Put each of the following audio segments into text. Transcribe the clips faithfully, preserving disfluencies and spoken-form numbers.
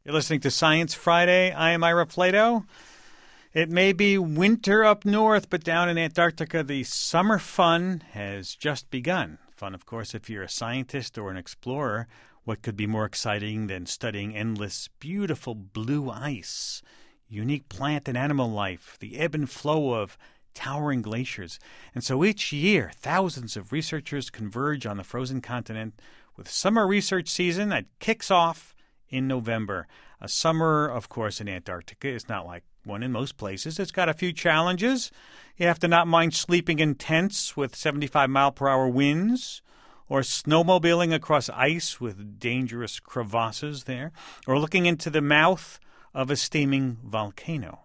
You're listening to Science Friday. I am Ira Plato. It may be winter up north, but down in Antarctica, the summer fun has just begun. Fun, of course, if you're a scientist or an explorer. What could be more exciting than studying endless, beautiful blue ice, unique plant and animal life, the ebb and flow of towering glaciers? And so each year, thousands of researchers converge on the frozen continent with summer research season that kicks off in November. A summer, of course, in Antarctica is not like one in most places. It's got a few challenges. You have to not mind sleeping in tents with seventy-five mile per hour winds, or snowmobiling across ice with dangerous crevasses there, or looking into the mouth of a steaming volcano.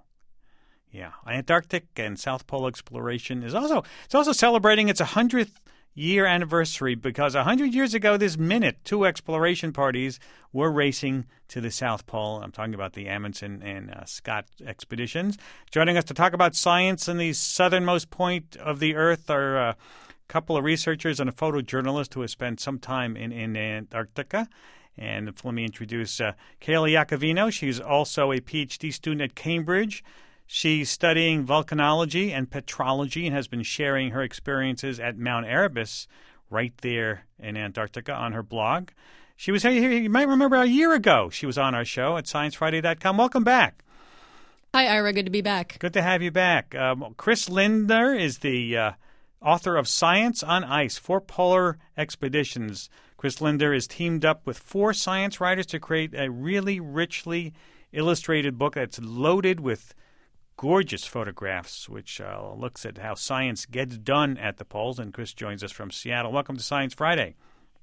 Yeah, Antarctic and South Pole exploration is also it's also celebrating its one hundredth year anniversary, because one hundred years ago this minute, two exploration parties were racing to the South Pole. I'm talking about the Amundsen and uh, Scott expeditions. Joining us to talk about science in the southernmost point of the Earth are a couple of researchers and a photojournalist who has spent some time in, in Antarctica. And let me introduce uh, Kayla Iacovino. She's also a PhD student at Cambridge. She's studying volcanology and petrology and has been sharing her experiences at Mount Erebus right there in Antarctica on her blog. She was here, you might remember, a year ago. She was on our show at science friday dot com. Welcome back. Hi, Ira. Good to be back. Good to have you back. Um, Chris Lindner is the uh, author of Science on Ice, Four Polar Expeditions. Chris Lindner is teamed up with four science writers to create a really richly illustrated book that's loaded with gorgeous photographs, which uh, looks at how science gets done at the poles. And Chris joins us from Seattle. Welcome to Science Friday.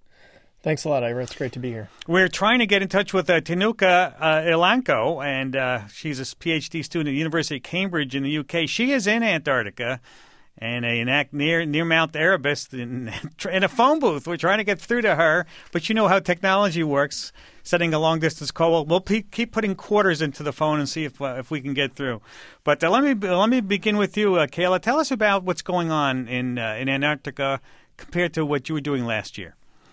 Thanks a lot, Ira. It's great to be here. We're trying to get in touch with uh, Tinuca uh, Ilanco, and uh, she's a PhD student at the University of Cambridge in the U K. She is in Antarctica and a, an act near near Mount Erebus in, in a phone booth. We're trying to get through to her, but you know how technology works. Setting a long-distance call, we'll, we'll pe- keep putting quarters into the phone and see if uh, if we can get through. But uh, let me let me begin with you, uh, Kayla. Tell us about what's going on in uh, in Antarctica compared to what you were doing last year.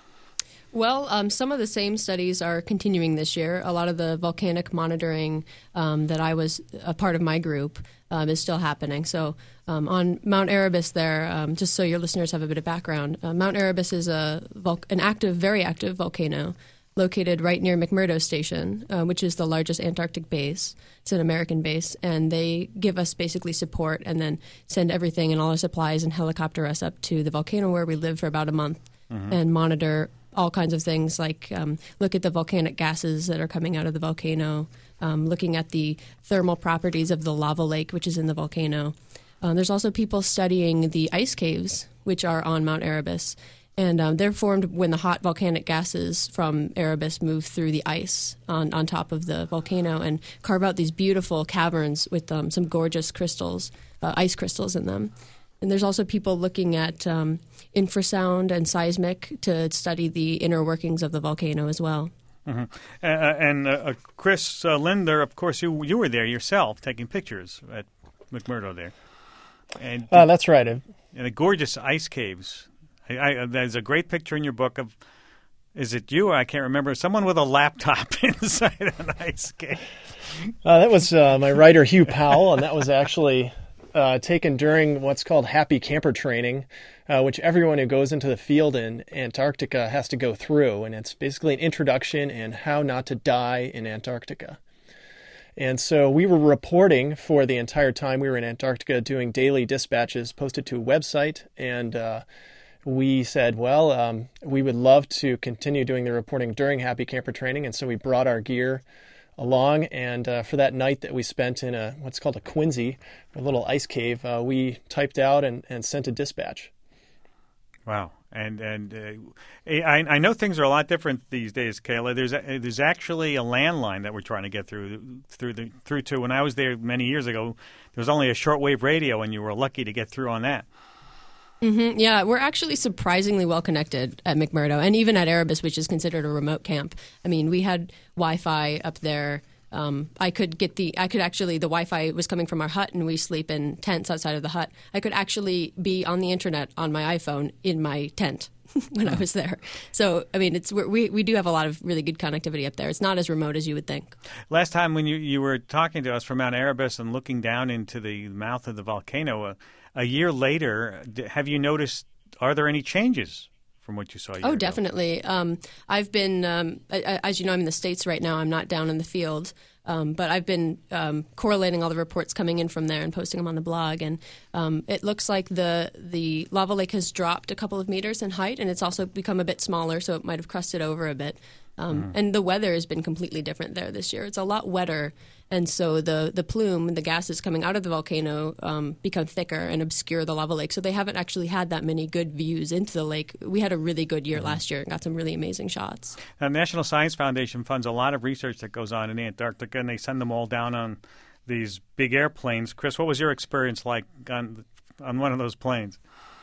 Well, um, some of the same studies are continuing this year. A lot of the volcanic monitoring um, that I was a part of my group um, is still happening. So um, on Mount Erebus there, um, just so your listeners have a bit of background, uh, Mount Erebus is a vul- an active, very active volcano located right near McMurdo Station, uh, which is the largest Antarctic base. It's an American base, and they give us basically support and then send everything and all our supplies and helicopter us up to the volcano where we live for about a month mm-hmm. and monitor all kinds of things, like um, look at the volcanic gases that are coming out of the volcano, um, looking at the thermal properties of the lava lake, which is in the volcano. Um, there's also people studying the ice caves, which are on Mount Erebus. And um, they're formed when the hot volcanic gases from Erebus move through the ice on, on top of the volcano and carve out these beautiful caverns with um, some gorgeous crystals, uh, ice crystals in them. And there's also people looking at um, infrasound and seismic to study the inner workings of the volcano as well. Mm-hmm. Uh, and uh, Chris uh, Lindner, of course, you you were there yourself taking pictures at McMurdo there. And uh, that's right. And the gorgeous ice caves. I, I, there's a great picture in your book of, is it you? I can't remember. Someone with a laptop inside an ice cave. Uh, that was uh, my writer, Hugh Powell, and that was actually uh, taken during what's called Happy Camper Training, uh, which everyone who goes into the field in Antarctica has to go through. And it's basically an introduction in how not to die in Antarctica. And so we were reporting for the entire time we were in Antarctica, doing daily dispatches posted to a website, and uh, we said, well, um, we would love to continue doing the reporting during Happy Camper Training, and so we brought our gear along, and uh, for that night that we spent in a what's called a Quincy, a little ice cave, uh, we typed out and, and sent a dispatch. Wow. And and uh, I, I know things are a lot different these days, Kayla. There's a, there's actually a landline that we're trying to get through through the through to. When I was there many years ago, there was only a shortwave radio, and you were lucky to get through on that. Mm-hmm. Yeah, we're actually surprisingly well connected at McMurdo, and even at Erebus, which is considered a remote camp. I mean, we had Wi-Fi up there. Um, I could get the, I could actually, the Wi-Fi was coming from our hut, and we sleep in tents outside of the hut. I could actually be on the internet on my iPhone in my tent when I was there. So, I mean, it's we're, we we do have a lot of really good connectivity up there. It's not as remote as you would think. Last time when you, you were talking to us from Mount Erebus and looking down into the mouth of the volcano, uh, a year later, have you noticed, are there any changes from what you saw a year Oh, ago? definitely. Um, I've been, um, I, I, as you know, I'm in the States right now. I'm not down in the field. Um, but I've been um, correlating all the reports coming in from there and posting them on the blog. And um, it looks like the the lava lake has dropped a couple of meters in height, and it's also become a bit smaller, so it might have crusted over a bit. Um, mm. And the weather has been completely different there this year. It's a lot wetter, and so the, the plume, the gases coming out of the volcano um, become thicker and obscure the lava lake. So they haven't actually had that many good views into the lake. We had a really good year mm. last year and got some really amazing shots. The National Science Foundation funds a lot of research that goes on in Antarctica, and they send them all down on these big airplanes. Chris, what was your experience like on on one of those planes?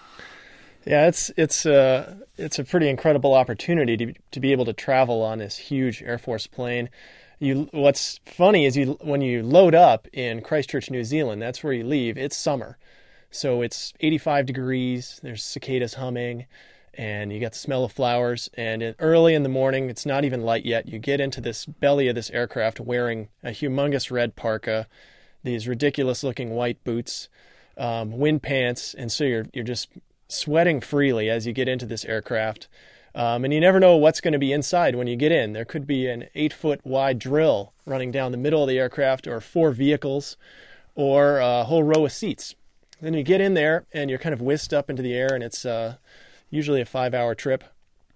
Yeah, it's it's uh, it's a pretty incredible opportunity to to be able to travel on this huge Air Force plane. You, what's funny is you when you load up in Christchurch, New Zealand, that's where you leave. It's summer, so it's eighty-five degrees. There's cicadas humming, and you got the smell of flowers. And in, early in the morning, it's not even light yet. You get into this belly of this aircraft wearing a humongous red parka, these ridiculous-looking white boots, um, wind pants, and so you're you're just sweating freely as you get into this aircraft. Um, and you never know what's going to be inside when you get in. There could be an eight-foot wide drill running down the middle of the aircraft, or four vehicles, or a whole row of seats. Then you get in there, and you're kind of whisked up into the air, and it's uh, usually a five-hour trip.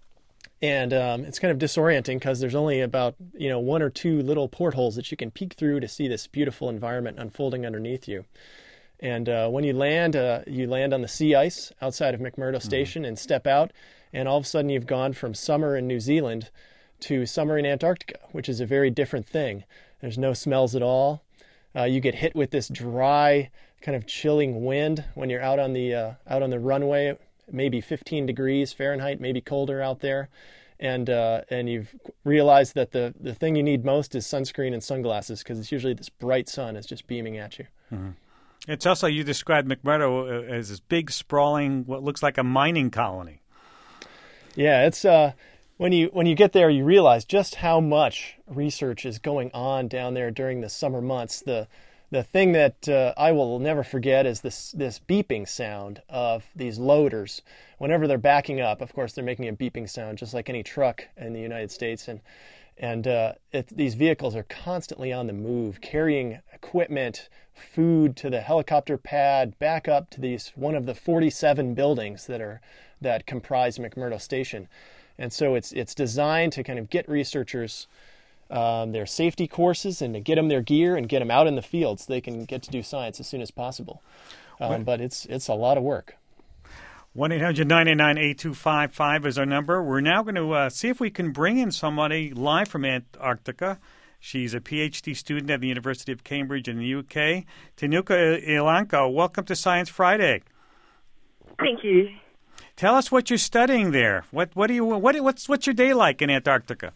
And um, it's kind of disorienting because there's only about you know one or two little portholes that you can peek through to see this beautiful environment unfolding underneath you. And uh, when you land, uh, you land on the sea ice outside of McMurdo Station mm-hmm. and step out, and all of a sudden you've gone from summer in New Zealand to summer in Antarctica, which is a very different thing. There's no smells at all. Uh, you get hit with this dry, kind of chilling wind when you're out on the uh, out on the runway, maybe fifteen degrees Fahrenheit, maybe colder out there. And uh, and you've realized that the, the thing you need most is sunscreen and sunglasses, because it's usually this bright sun is just beaming at you. Mm-hmm. It's also, you described McMurdo as this big, sprawling, what looks like a mining colony. Yeah, it's uh, when you when you get there, you realize just how much research is going on down there during the summer months. The the thing that uh, I will never forget is this this beeping sound of these loaders. Whenever they're backing up, of course, they're making a beeping sound, just like any truck in the United States. And and uh, it, these vehicles are constantly on the move, carrying equipment, food to the helicopter pad, back up to these one of the forty-seven buildings that are that comprise McMurdo Station. And so it's it's designed to kind of get researchers um, their safety courses and to get them their gear and get them out in the field so they can get to do science as soon as possible. Um, but it's it's a lot of work. one eight hundred nine nine eight two five five is our number. We're now going to uh, see if we can bring in somebody live from Antarctica. She's a P H D student at the University of Cambridge in the U K. Tinuka Ilanko, welcome to Science Friday. Thank you. Tell us what you're studying there. What what do you what what's what's your day like in Antarctica?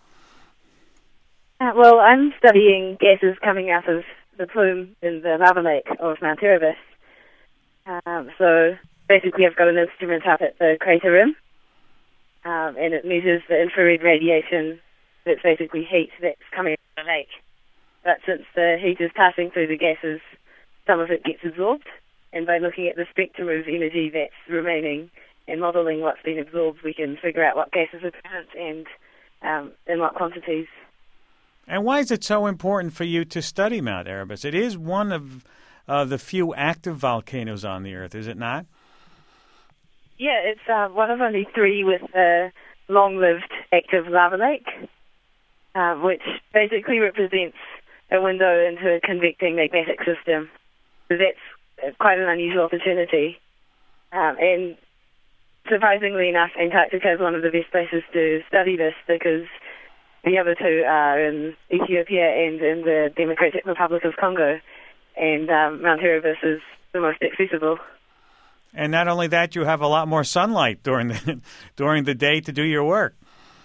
Uh, well, I'm studying gases coming out of the plume in the lava lake of Mount Erebus. Um, so basically, I've got an instrument up at the crater rim, um, and it measures the infrared radiation. That's basically heat that's coming out of the lake. But since the heat is passing through the gases, some of it gets absorbed. And by looking at the spectrum of energy that's remaining and modelling what's been absorbed, we can figure out what gases are present and um, in what quantities. And why is it so important for you to study Mount Erebus? It is one of uh, the few active volcanoes on the Earth, is it not? Yeah, it's uh, one of only three with a long-lived active lava lake. Uh, which basically represents a window into a convecting magnetic system. So that's quite an unusual opportunity. Um, and surprisingly enough, Antarctica is one of the best places to study this because the other two are in Ethiopia and in the Democratic Republic of Congo. And um, Mount Erebus is the most accessible. And not only that, you have a lot more sunlight during the during the day to do your work.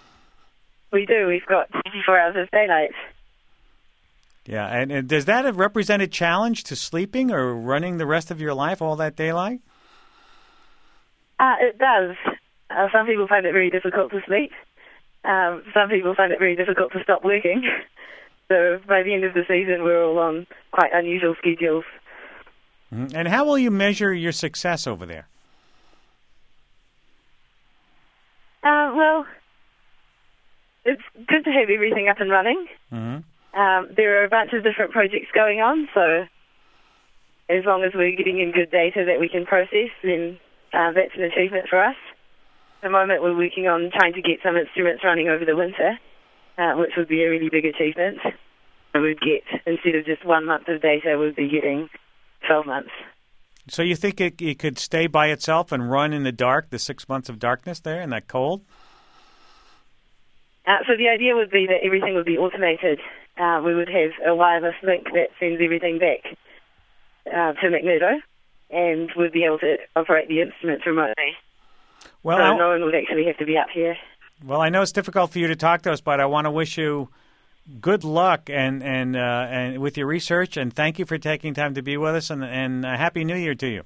We do. We've got twenty-four hours of daylight. Yeah, and, and does that represent a challenge to sleeping or running the rest of your life, all that daylight? Uh, it does. Uh, some people find it very difficult to sleep. Um, some people find it very difficult to stop working. So by the end of the season, we're all on quite unusual schedules. Mm-hmm. And how will you measure your success over there? Uh, well, it's good to have everything up and running. Mm-hmm. Um, there are a bunch of different projects going on, so as long as we're getting in good data that we can process, then uh, that's an achievement for us. At the moment, we're working on trying to get some instruments running over the winter, uh, which would be a really big achievement. So we'd get, instead of just one month of data, we'd be getting twelve months. So you think it, it could stay by itself and run in the dark, the six months of darkness there in that cold? Uh, so the idea would be that everything would be automated. Uh, we would have a wireless link that sends everything back uh, to McMurdo, and we'd be able to operate the instruments remotely. Well, so I, no one would actually have to be up here. Well, I know it's difficult for you to talk to us, but I want to wish you good luck and and uh, and with your research, and thank you for taking time to be with us, and and uh, Happy New Year to you.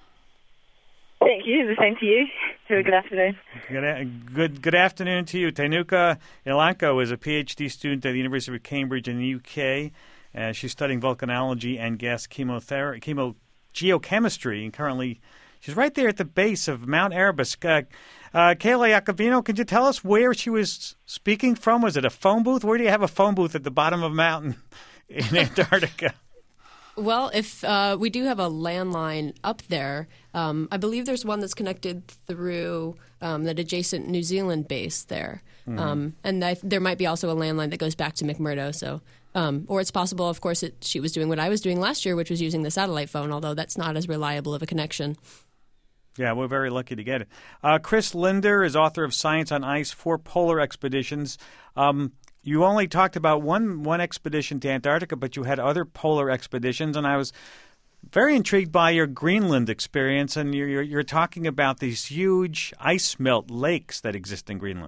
Thank you. The same to you. Have a good afternoon. Good, good, good afternoon to you. Tenuka Ilanko is a P H D student at the University of Cambridge in the U K. Uh, she's studying volcanology and gas chemotherapy, chemo geochemistry, and currently she's right there at the base of Mount Erebus. Uh, uh, Kayla Iacovino, could you tell us where she was speaking from? Was it a phone booth? Where do you have a phone booth at the bottom of a mountain in Antarctica? Well, if uh, we do have a landline up there, um, I believe there's one that's connected through um, that adjacent New Zealand base there. Mm-hmm. Um, and I, there might be also a landline that goes back to McMurdo. So, um, or it's possible, of course, it, she was doing what I was doing last year, which was using the satellite phone, although that's not as reliable of a connection. Yeah, we're very lucky to get it. Uh, Chris Linder is author of Science on Ice, Four Polar Expeditions. Um, you only talked about one one expedition to Antarctica, but you had other polar expeditions, and I was very intrigued by your Greenland experience, and you're, you're, you're talking about these huge ice melt lakes that exist in Greenland.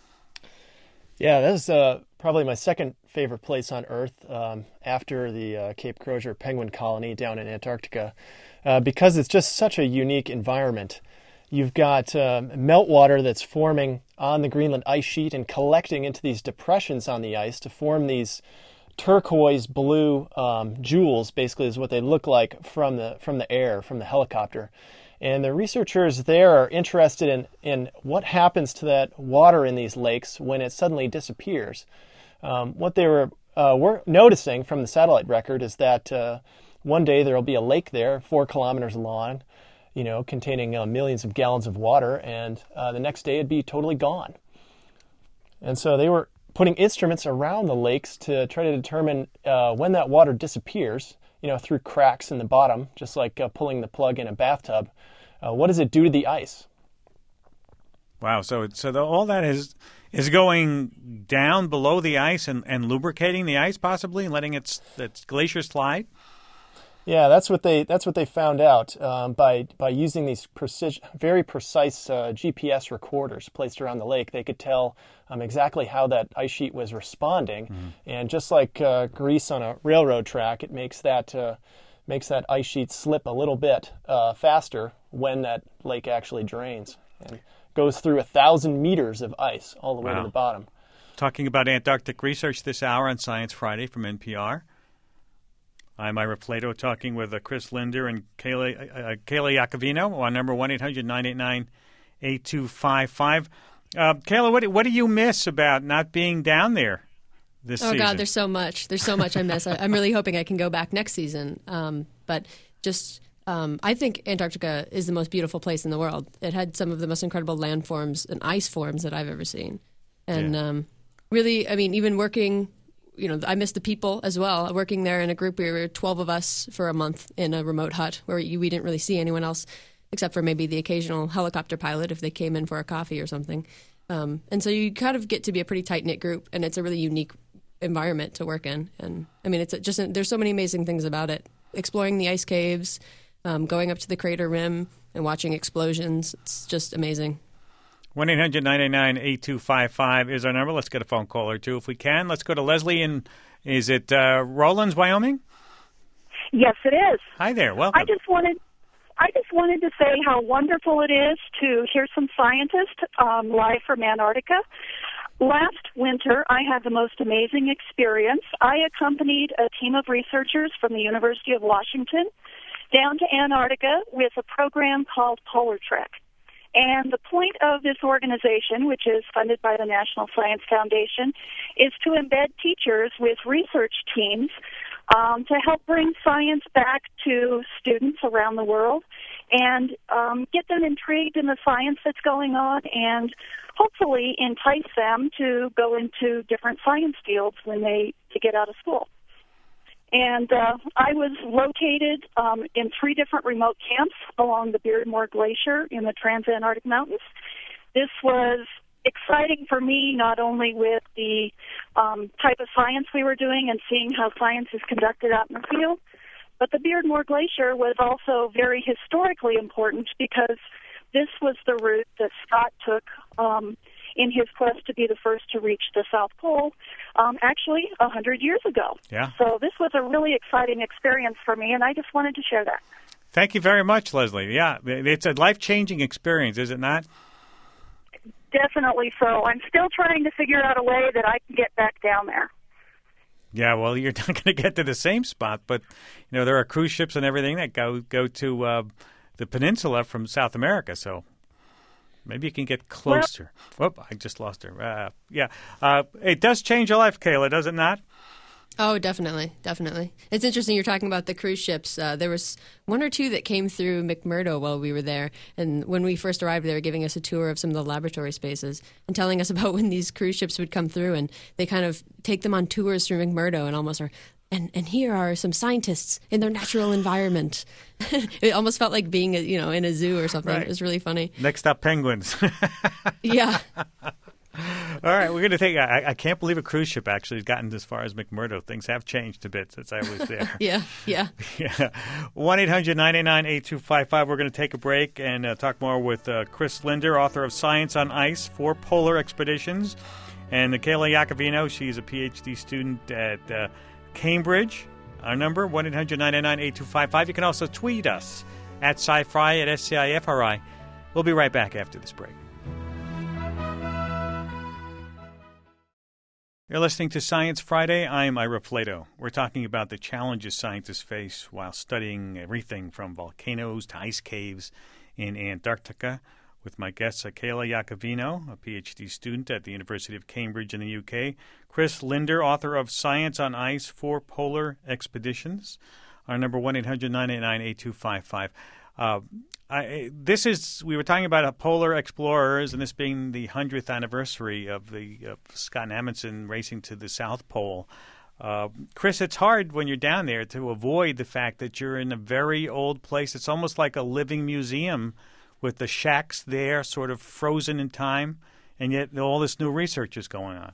Yeah, that is uh, probably my second favorite place on Earth um, after the uh, Cape Crozier penguin colony down in Antarctica, uh, because it's just such a unique environment. You've got uh, meltwater that's forming on the Greenland ice sheet and collecting into these depressions on the ice to form these turquoise blue um, jewels, basically is what they look like from the from the air, from the helicopter. And the researchers there are interested in, in what happens to that water in these lakes when it suddenly disappears. Um, what they were, uh, were noticing from the satellite record is that uh, one day there will be a lake there, four kilometers long, you know, containing uh, millions of gallons of water, and uh, the next day it'd be totally gone. And so they were putting instruments around the lakes to try to determine uh, when that water disappears, you know, through cracks in the bottom, just like uh, pulling the plug in a bathtub. Uh, what does it do to the ice? Wow, so so the, all that is is going down below the ice and, and lubricating the ice possibly and letting its, its glacier slide? Yeah, that's what they that's what they found out um, by by using these precision, very precise uh, G P S recorders placed around the lake. They could tell um, exactly how that ice sheet was responding, mm-hmm. and just like uh, grease on a railroad track, it makes that uh, makes that ice sheet slip a little bit uh, faster when that lake actually drains and goes through a thousand meters of ice all the way wow. to the bottom. Talking about Antarctic research this hour on Science Friday from N P R. I'm Ira Flato talking with uh, Chris Linder and Kayla, uh, Kayla Iacovino on number one eight hundred nine eight nine eight two five five. Uh, Kayla, what, what do you miss about not being down there this oh, season? Oh, God, there's so much. There's so much I miss. I, I'm really hoping I can go back next season. Um, but just, um, I think Antarctica is the most beautiful place in the world. It had some of the most incredible landforms and ice forms that I've ever seen. And yeah. um, really, I mean, even working... You know, I miss the people as well. Working there in a group, we were twelve of us for a month in a remote hut where we didn't really see anyone else except for maybe the occasional helicopter pilot if they came in for a coffee or something. Um, and so you kind of get to be a pretty tight-knit group, and it's a really unique environment to work in. And I mean, it's just there's so many amazing things about it. Exploring the ice caves, um, going up to the crater rim and watching explosions. It's just amazing. one eight hundred nine eight nine eight two five five is our number. Let's get a phone call or two if we can. Let's go to Leslie in, is it uh, Rollins, Wyoming? Yes, it is. Hi there. Welcome. I just wanted I just wanted to say how wonderful it is to hear some scientists um, live from Antarctica. Last winter, I had the most amazing experience. I accompanied a team of researchers from the University of Washington down to Antarctica with a program called Polar Trek. And the point of this organization, which is funded by the National Science Foundation, is to embed teachers with research teams um, to help bring science back to students around the world and um, get them intrigued in the science that's going on and hopefully entice them to go into different science fields when they to get out of school. And uh, I was located um, in three different remote camps along the Beardmore Glacier in the Transantarctic Mountains. This was exciting for me, not only with the um, type of science we were doing and seeing how science is conducted out in the field, but the Beardmore Glacier was also very historically important because this was the route that Scott took um, in his quest to be the first to reach the South Pole, um, actually a hundred years ago. Yeah. So this was a really exciting experience for me, and I just wanted to share that. Thank you very much, Leslie. Yeah, it's a life-changing experience, is it not? Definitely so. I'm still trying to figure out a way that I can get back down there. Yeah, well, you're not going to get to the same spot, but you know there are cruise ships and everything that go go to uh, the peninsula from South America, so maybe you can get closer. Well, Whoop, I just lost her. Uh, yeah, uh, it does change your life, Kayla, does it not? Oh, definitely, definitely. It's interesting you're talking about the cruise ships. Uh, there was one or two that came through McMurdo while we were there, and when we first arrived, they were giving us a tour of some of the laboratory spaces and telling us about when these cruise ships would come through, and they kind of take them on tours through McMurdo and almost are, and, and here are some scientists in their natural environment. It almost felt like being, you know, in a zoo or something. Right. It was really funny. Next up, penguins. Yeah. All right, we're going to take. I, I can't believe a cruise ship actually has gotten as far as McMurdo. Things have changed a bit since I was there. Yeah, yeah. Yeah. one eight hundred nine eight nine eight two five five. We're going to take a break and uh, talk more with uh, Chris Linder, author of Science on Ice for Polar Expeditions, and Kayla Iacovino. She's a P H D student at uh, Cambridge. Our number, one eight hundred nine eight nine eight two five five. You can also tweet us at sci-fi at S C I F R I. We'll be right back after this break. You're listening to Science Friday. I'm Ira Flato. We're talking about the challenges scientists face while studying everything from volcanoes to ice caves in Antarctica with my guests, Kayla Iacovino, a P H D student at the University of Cambridge in the U K, Chris Linder, author of Science on Ice for Polar Expeditions. Our number, one eight hundred nine eight nine eight two five five. Uh, I, this is, we were talking about uh, polar explorers, and this being the hundredth anniversary of the of Scott and Amundsen racing to the South Pole. Uh, Chris, it's hard when you're down there to avoid the fact that you're in a very old place. It's almost like a living museum with the shacks there sort of frozen in time, and yet all this new research is going on.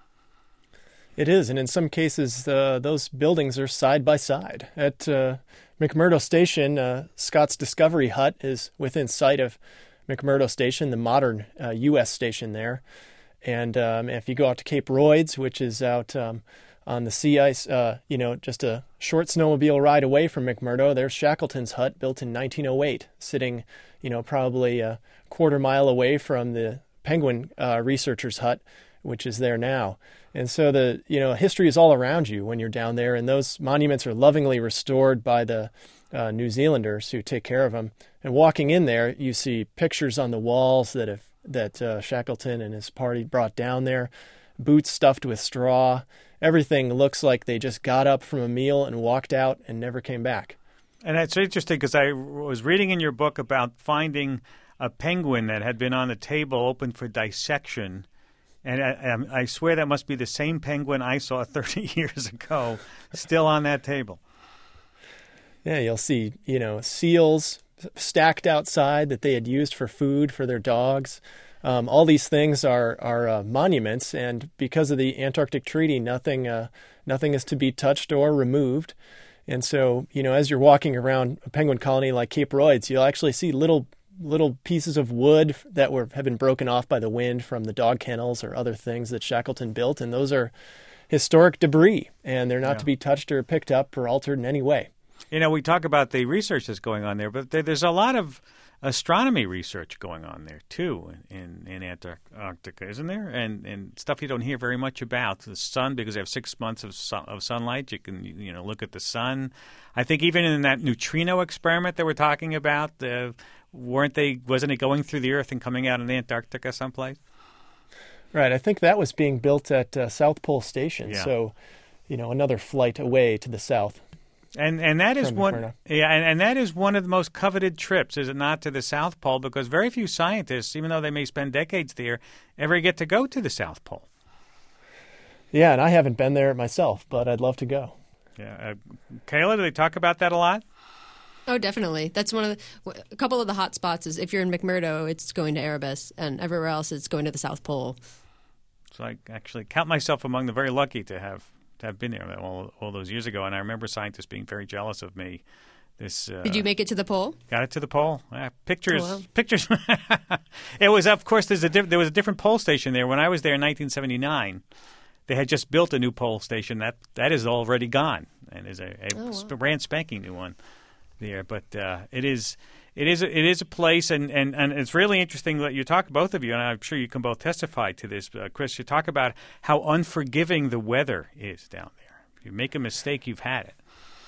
It is, and in some cases, uh, those buildings are side by side. At uh, McMurdo Station, uh, Scott's Discovery Hut is within sight of McMurdo Station, the modern uh, U S station there. And um, if you go out to Cape Royds, which is out um, on the sea ice, uh, you know, just a short snowmobile ride away from McMurdo, there's Shackleton's hut, built in nineteen oh eight, sitting, you know, probably a quarter mile away from the Penguin uh, researcher's hut, which is there now. And so the, you know, history is all around you when you're down there, and those monuments are lovingly restored by the uh, New Zealanders who take care of them. And walking in there, you see pictures on the walls that have that uh, Shackleton and his party brought down there, boots stuffed with straw. Everything looks like they just got up from a meal and walked out and never came back. And that's interesting because I was reading in your book about finding a penguin that had been on the table open for dissection. And I, I swear that must be the same penguin I saw thirty years ago, still on that table. Yeah, you'll see, you know, seals stacked outside that they had used for food for their dogs. Um, all these things are are uh, monuments, and because of the Antarctic Treaty, nothing uh, nothing is to be touched or removed. And so, you know, as you're walking around a penguin colony like Cape Royds, you'll actually see little little pieces of wood that were have been broken off by the wind from the dog kennels or other things that Shackleton built, and those are historic debris, and they're not yeah. to be touched or picked up or altered in any way. You know, we talk about the research that's going on there, but there, there's a lot of astronomy research going on there too in in Antarctica, isn't there? And and stuff you don't hear very much about. The sun, because they have six months of sun, of sunlight, you can you know look at the sun. I think even in that neutrino experiment that we're talking about, uh, weren't they? Wasn't it going through the Earth and coming out in Antarctica someplace? Right. I think that was being built at uh, South Pole Station. Yeah. So, you know, another flight away to the south. And and that is From one McMurdo. yeah, and, and that is one of the most coveted trips, is it not, to the South Pole? Because very few scientists, even though they may spend decades there, ever get to go to the South Pole. Yeah, and I haven't been there myself, but I'd love to go. Yeah, uh, Kayla, do they talk about that a lot? Oh, definitely. That's one of the, a couple of the hot spots is if you're in McMurdo, it's going to Erebus, and everywhere else it's going to the South Pole. So I actually count myself among the very lucky to have to have been there all, all those years ago, and I remember scientists being very jealous of me. This uh, Did you make it to the pole? got it to the pole. Uh, pictures, Oh, wow. pictures. It was, of course, there's a diff- there was a different pole station there when I was there in nineteen seventy-nine. They had just built a new pole station that that is already gone, and is a, a Oh, wow. sp- brand spanking new one there. But uh, it is. It is a, it is a place, and, and, and it's really interesting that you talk, both of you, and I'm sure you can both testify to this, uh, Chris, you talk about how unforgiving the weather is down there. If you make a mistake, you've had it.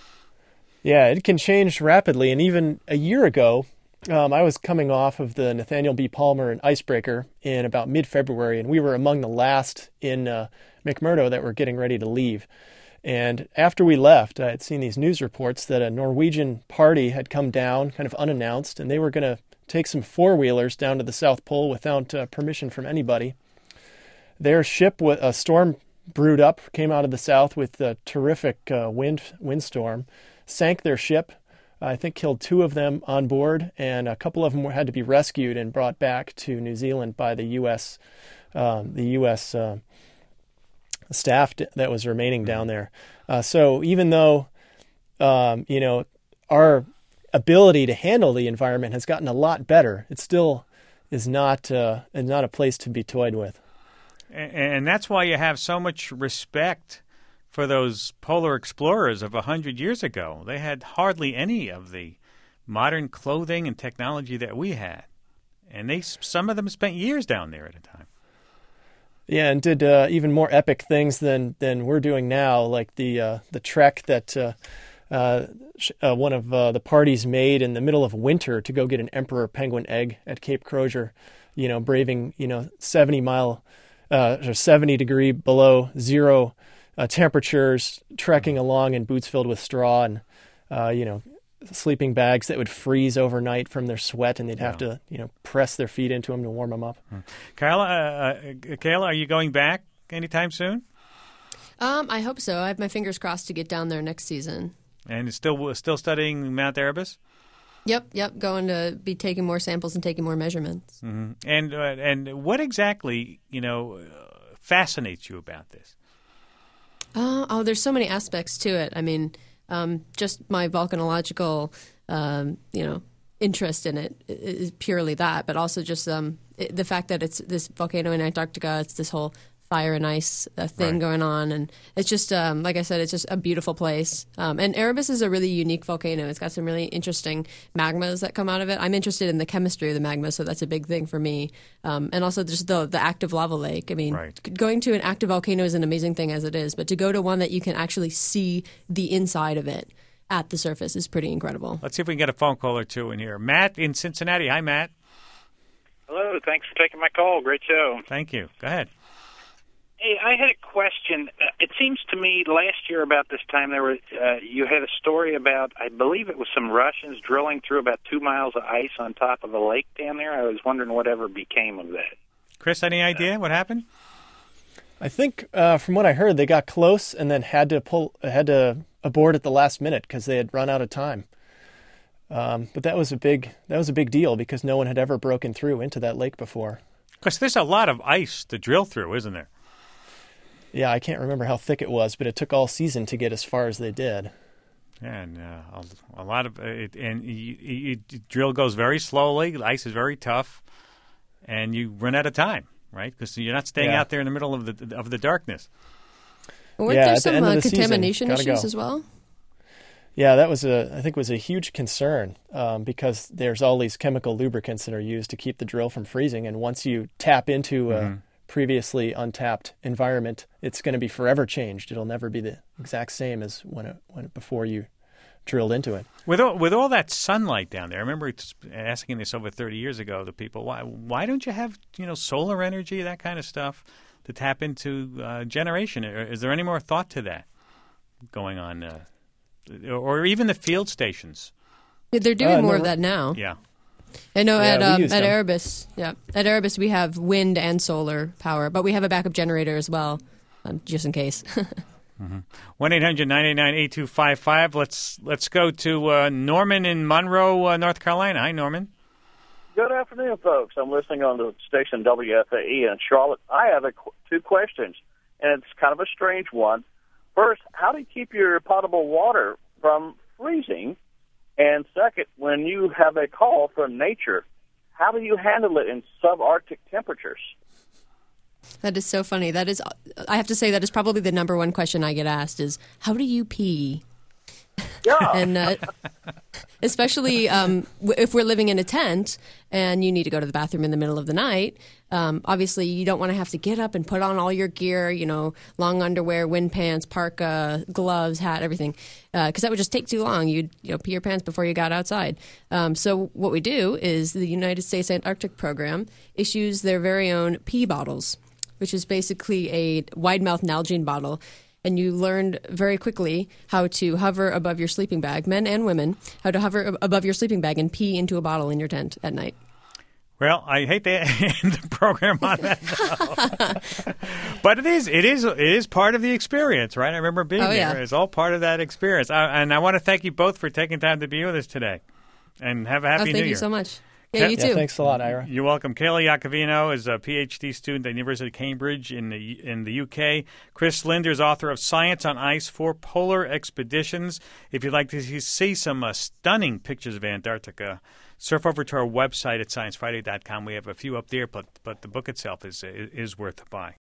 Yeah, it can change rapidly. And even a year ago, um, I was coming off of the Nathaniel B. Palmer and Icebreaker in about mid-February, and we were among the last in uh, McMurdo that were getting ready to leave. And after we left, I had seen these news reports that a Norwegian party had come down kind of unannounced, and they were going to take some four-wheelers down to the South Pole without uh, permission from anybody. Their ship, with a storm brewed up, came out of the south with a terrific uh, wind windstorm, sank their ship. I think killed two of them on board, and a couple of them had to be rescued and brought back to New Zealand by the U S Um, the U S Uh, staff that was remaining down there. Uh, so even though, um, you know, our ability to handle the environment has gotten a lot better, it still is not uh, is not a place to be toyed with. And, and that's why you have so much respect for those polar explorers of a hundred years ago. They had hardly any of the modern clothing and technology that we had, and they some of them spent years down there at a time. Yeah, and did uh, even more epic things than, than we're doing now, like the uh, the trek that uh, uh, uh, one of uh, the parties made in the middle of winter to go get an emperor penguin egg at Cape Crozier. You know, braving you know seventy mile uh, or seventy degree below zero uh, temperatures, trekking along in boots filled with straw and uh, you know sleeping bags that would freeze overnight from their sweat, and they'd have Yeah. to you know press their feet into them to warm them up. Kayla, uh, uh, Kayla, are you going back anytime soon? Um, I hope so. I have my fingers crossed to get down there next season. And still still studying Mount Erebus? Yep, yep. Going to be taking more samples and taking more measurements. Mm-hmm. And uh, and what exactly you know uh, fascinates you about this? Uh, oh, there's so many aspects to it. I mean, um, just my volcanological, um, you know, interest in it is purely that, but also just um, it, the fact that it's this volcano in Antarctica. It's this whole fire and ice uh, thing Right. going on, and it's just um, like I said, it's just a beautiful place. Um, and Erebus is a really unique volcano. It's got some really interesting magmas that come out of it. I'm interested in the chemistry of the magma, so that's a big thing for me. Um, and also just the the active lava lake. I mean, Right. g- going to an active volcano is an amazing thing as it is, but to go to one that you can actually see the inside of it at the surface is pretty incredible. Let's see if we can get a phone call or two in here. Matt in Cincinnati. Hi, Matt. Hello, thanks for taking my call. Great show. Thank you. Go ahead. Hey, I had a question. Uh, it seems to me last year about this time there was uh, you had a story about, I believe it was some Russians drilling through about two miles of ice on top of a lake down there. I was wondering whatever became of that. Chris, any idea what happened? I think uh, from what I heard, they got close and then had to pull, had to abort at the last minute because they had run out of time. Um, but that was a big, that was a big deal because no one had ever broken through into that lake before. Because there's a lot of ice to drill through, isn't there? Yeah, I can't remember how thick it was, but it took all season to get as far as they did. And uh, a, a lot of it, and you, you, you, drill goes very slowly. The ice is very tough, and you run out of time, right? Because you're not staying Yeah. out there in the middle of the of the darkness. Weren't Yeah, there at the some end of uh, the season, contamination gotta issues go. as well? Yeah, that was a I think was a huge concern um, because there's all these chemical lubricants that are used to keep the drill from freezing, and once you tap into Mm-hmm. a previously untapped environment, it's going to be forever changed. It'll never be the exact same as when it, when it, before you drilled into it. With all, with all that sunlight down there, I remember it's asking this over thirty years ago to people, why why don't you have, you know, solar energy, that kind of stuff, to tap into uh, generation? Is there any more thought to that going on? Uh, or even the field stations? They're doing Uh, more no, of that now. Yeah. I know Yeah, at we um, use at them. Erebus, yeah, at Erebus we have wind and solar power, but we have a backup generator as well, um, just in case. one eight hundred nine eight nine eight two five five. Let's let's go to uh, Norman in Monroe, uh, North Carolina. Hi, Norman. Good afternoon, folks. I'm listening on the station W F A E in Charlotte. I have a, qu- two questions, and it's kind of a strange one. First, how do you keep your potable water from freezing? And second, when you have a call from nature, how do you handle it in subarctic temperatures? That is so funny. That is, I have to say, that is probably the number one question I get asked is, how do you pee? Yeah. And uh, especially um, w- if we're living in a tent and you need to go to the bathroom in the middle of the night, um, obviously you don't want to have to get up and put on all your gear, you know, long underwear, wind pants, parka, gloves, hat, everything, because that would just take too long. You'd you know pee your pants before you got outside. Um, so what we do is the United States Antarctic Program issues their very own pee bottles, which is basically a wide-mouth Nalgene bottle. And you learned very quickly how to hover above your sleeping bag, men and women, how to hover ab- above your sleeping bag and pee into a bottle in your tent at night. Well, I hate to end the program on that, but it is it is it is part of the experience, right? I remember being Oh, there. yeah. It's all part of that experience, I, and I want to thank you both for taking time to be with us today, and have a happy oh, New thank Year. you so much. Yeah, you Yeah, too. thanks a lot, Ira. You're welcome. Kayla Iacovino is a P H D student at the University of Cambridge in the in the U K. Chris Linder is author of Science on Ice for Polar Expeditions. If you'd like to see some uh, stunning pictures of Antarctica, surf over to our website at science friday dot com. We have a few up there, but but the book itself is is worth a buy.